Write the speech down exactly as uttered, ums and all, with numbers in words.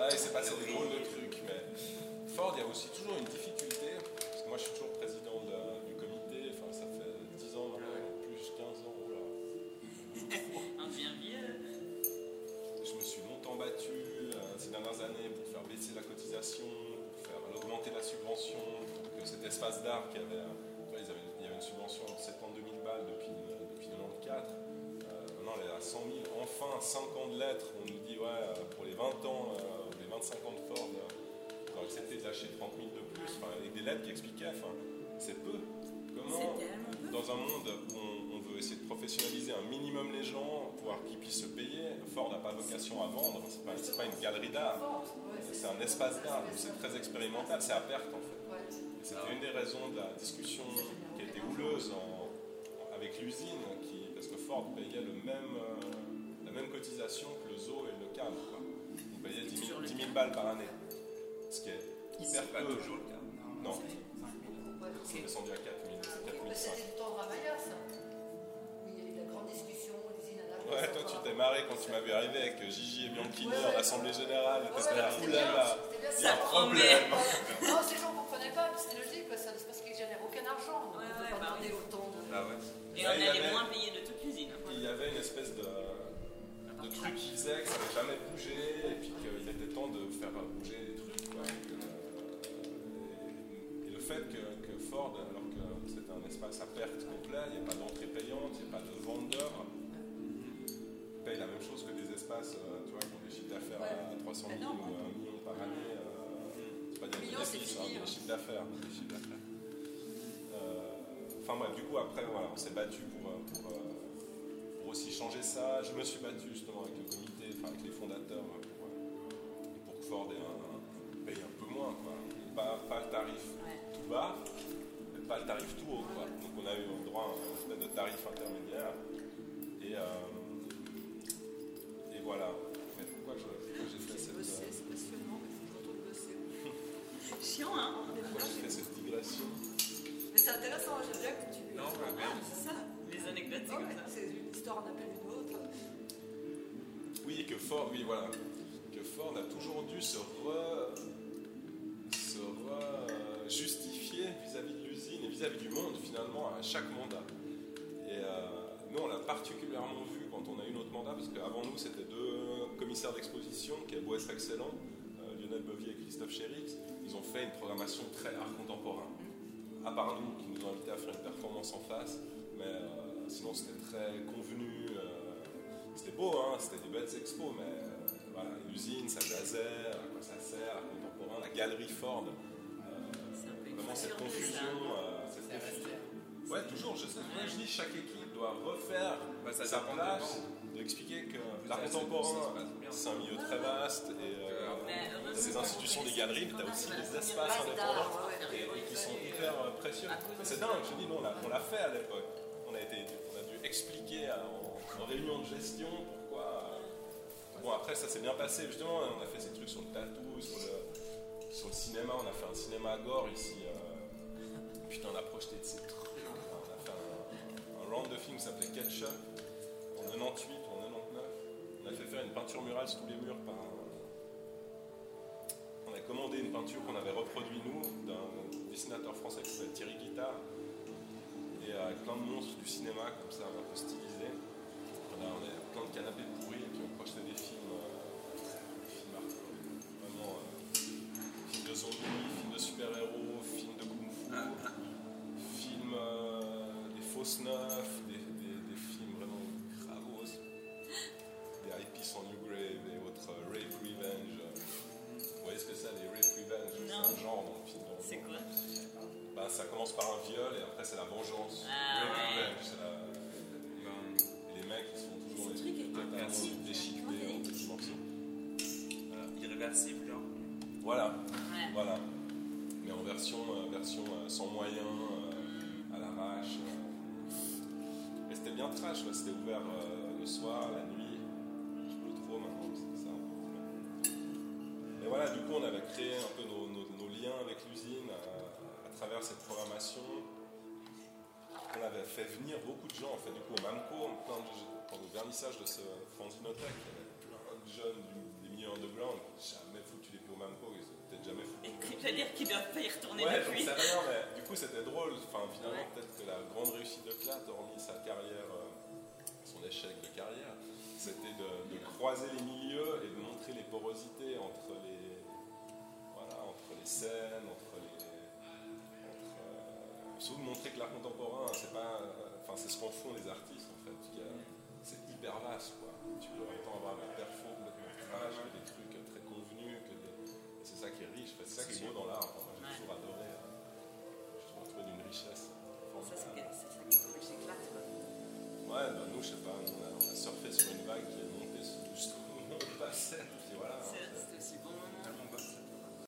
Ouais, il s'est passé des drôles de trucs, mais Ford, il y a aussi toujours une difficulté, parce que moi je suis toujours président de, du comité, enfin ça fait dix ans maintenant, plus quinze ans, oh là. On devient vieux. Je me suis longtemps battu euh, ces dernières années pour faire baisser la cotisation, pour faire augmenter la subvention, pour que cet espace d'art qui avait, tu vois, ils avaient, il y avait une subvention de soixante-douze mille balles depuis, depuis quatre-vingt-quatorze, euh, maintenant elle est à cent mille, enfin cinq ans de lettres, on nous dit ouais, pour les vingt ans, euh, les vingt-cinq ans de Ford, euh, ils ont accepté de lâcher trente mille de plus, enfin, avec des lettres qui expliquaient, enfin, c'est peu. Comment, dans un monde où on, on veut essayer de professionnaliser un minimum les gens, pouvoir qu'ils puissent se payer, Ford n'a pas vocation à vendre, c'est pas, c'est pas une galerie d'art, c'est un espace d'art, c'est très expérimental, c'est à perte en fait. Et c'était une des raisons de la discussion qui a été houleuse en, avec l'usine, qui, parce que Ford payait le même, euh, la même cotisation que le zoo et le cadre. Quoi. On payait dix mille balles par année, ce qui est hyper peu. Pas toujours le cas. Non, c'est descendu à quatre mille. C'était du temps de Ramaya, ça. Oui, il y a eu la grande discussion, l'usine à la. Ouais, toi tu t'es marré quand tu m'as vu arriver avec Gigi et Bianchini ouais, ouais. en assemblée générale. T'étais là, oulala, il y a un problème. Non, ces gens ne comprenaient pas, c'était logique, c'est parce qu'ils génèrent aucun argent. Ouais, ouais, bah oui. Autant de... Ah ouais. Et on allait moins payer de toute l'usine. Il y avait une espèce de, de truc qui disait que ça n'avait jamais bougé et puis qu'il était temps de faire bouger les trucs. Quoi. Et, et le fait que, que Ford, alors que c'était un espace à perte complet, il n'y a pas d'entrée payante, il n'y a pas de vendeur, paye la même chose que des espaces euh, tu vois, qui ont des chiffres d'affaires ouais. à trois cent mille ou un million par année. Euh, c'est pas des bénéfices, hein, des chiffres d'affaires. Des chiffres d'affaires. Enfin bref, du coup après voilà, on s'est battu pour, pour, pour aussi changer ça. Je me suis battu justement avec le comité, enfin avec les fondateurs pour, pour que Ford ait un, paye un peu moins, quoi. Pas, pas le tarif tout bas, mais pas le tarif tout haut, quoi. Donc on a eu droit à un espèce de tarif intermédiaire. Et, euh, et voilà. Mais pourquoi, je, pourquoi j'ai fait cette... Bosser, c'est passionnant, mais il faut que je retourne bosser. Chiant, hein. Pourquoi j'ai fait cette digression? Mais c'est intéressant, j'aime bien que tu... Non, bah, ah, c'est ça. Les anecdotes, c'est oh, comme ouais, ça. C'est une histoire en appelle une autre. Oui, et que Ford, oui, voilà. Que Ford a toujours dû se re... se re... justifier vis-à-vis de l'usine et vis-à-vis du monde, finalement, à chaque mandat. Et euh, nous, on l'a particulièrement vu quand on a eu notre mandat, parce qu'avant nous, c'était deux commissaires d'exposition qui avaient beau être excellents, euh, Lionel Bevier et Christophe Chérix. Ils ont fait une programmation très art contemporain. À part nous, qui nous ont invités à faire une performance en face, mais euh, sinon c'était très convenu, euh, c'était beau, hein, c'était des belles expos, mais euh, voilà, l'usine, ça jazzait, à quoi ça sert, l'art contemporain, la galerie Ford, euh, vraiment cette confusion, euh, cette confusion. Ouais, toujours, je sais, moi je dis chaque équipe doit refaire bah, ça sa place, d'expliquer que l'art contemporain, c'est un milieu très vaste, et euh, euh, ces institutions des galeries, mais tu as aussi des espaces indépendants et, et qui sont hyper euh, précieux. C'est dingue, je dis, non, on l'a, on l'a fait à l'époque. On a, été, on a dû expliquer à, en, en réunion de gestion pourquoi. Euh, bon, après, ça s'est bien passé, justement, on a fait ces trucs sur le tatou, sur le, sur le cinéma, on a fait un cinéma à Gore ici. Euh, putain, on a projeté de ces trucs. On a fait un, un round de film qui s'appelait Ketchup en quatre-vingt-dix-huit ou en quatre-vingt-dix-neuf. On a fait faire une peinture murale sur tous les murs par un. On a commandé une peinture qu'on avait reproduit nous d'un dessinateur français qui s'appelle Thierry Guittard et avec plein de monstres du cinéma comme ça un peu stylisés. On a, on a plein de canapés pourris et puis on projetait des films, euh, des films vraiment euh, films de zombies, films de super-héros, films de kung-fu, films euh, des fausses neufs, des, des, des films vraiment gravos, des I Peace on New Grave et autres uh, Rape Revenge. Vous voyez ce que c'est, les Rape Revenge? C'est un genre dans le film. Dans, c'est quoi? Bah, ça commence par un viol et après c'est la vengeance. Ah, Rape ouais. Revenge, c'est la... Et les mecs ils sont toujours Ce truc est totalement déchiquetés en petits morceaux. Voilà, irréversible, genre. Voilà, Ouais. voilà. Mais en version, euh, version euh, sans moyens, euh, à l'arrache. Euh. Et c'était bien trash, ouais. C'était ouvert euh, le soir, la nuit. Je peux trop maintenant, c'est ça. Et voilà, du coup on avait créé un peu nos, nos, nos liens avec l'usine à, à travers cette programmation. On avait fait venir beaucoup de gens, en fait, du coup au Mamco, plein de, pendant le vernissage de ce fanzinothèque, il y avait plein de jeunes du, des milieux underground qui n'avaient jamais foutu qu'ils doivent pas y retourner Ouais, j'en depuis. sais rien, mais du coup c'était drôle. Enfin, finalement, Ouais. peut-être que la grande réussite de Klatt, hormis sa carrière, euh, son échec de carrière, c'était de, de croiser les milieux et de montrer les porosités entre les, voilà, entre les scènes, entre les, entre, euh, surtout de montrer que l'art contemporain, c'est pas, euh, enfin c'est ce qu'en font les artistes en fait. Il y a- C'est hyper vaste, quoi. Tu peux autant avoir des perfos complètement trash, que des trucs très convenus, que des... et c'est ça qui est riche. En fait, c'est ça qui est beau dans l'art. Enfin, moi, j'ai Ouais. toujours adoré. euh, Je trouve trouvé d'une richesse Ça, c'est formidable. que- c'est ça qui est cool, c'est Klatt, quoi. Ouais, bah nous, je sais pas, on a, on a surfé sur une vague qui est montée sous tout le monde passait.